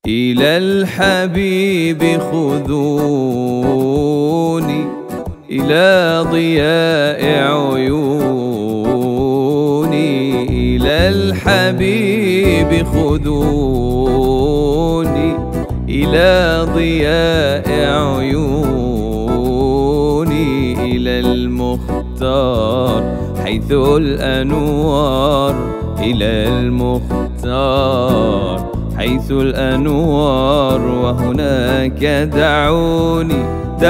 إلى الحبيب خذوني، إلى ضياء عيوني. إلى الحبيب خذوني، إلى ضياء عيوني. إلى المختار حيث الأنوار، إلى المختار حيث الأنوار. وهناك دعوني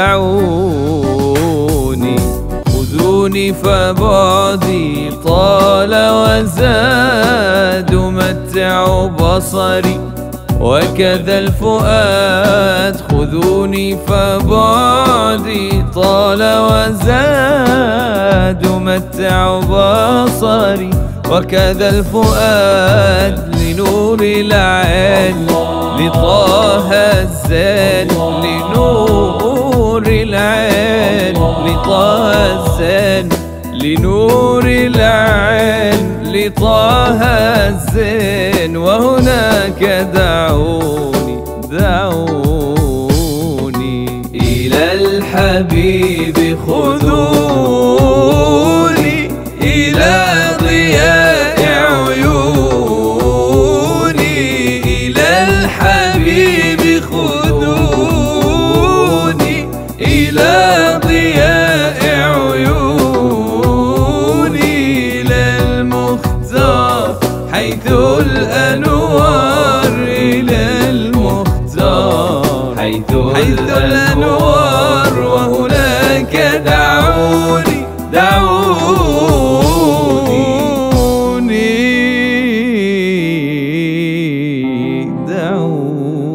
دعوني، خذوني فبعدي طال وزاد. متع بصري وكذا الفؤاد، خذوني فبعدي طال وزاد. متع بصري وكذا الفؤاد، لنور العين لطه الزين. لنور العين لطه الزين، لنور العين لطه الزين. وهناك دعوني دعوني، إلى الحبيب خذوني، إلى ضياء عيوني. إلى الحبيب خذوني، إلى ضياء عيوني. إلى المختار حيث الأنوار، إلى المختار حيث الأنوار. وهناك دعوني دعوني.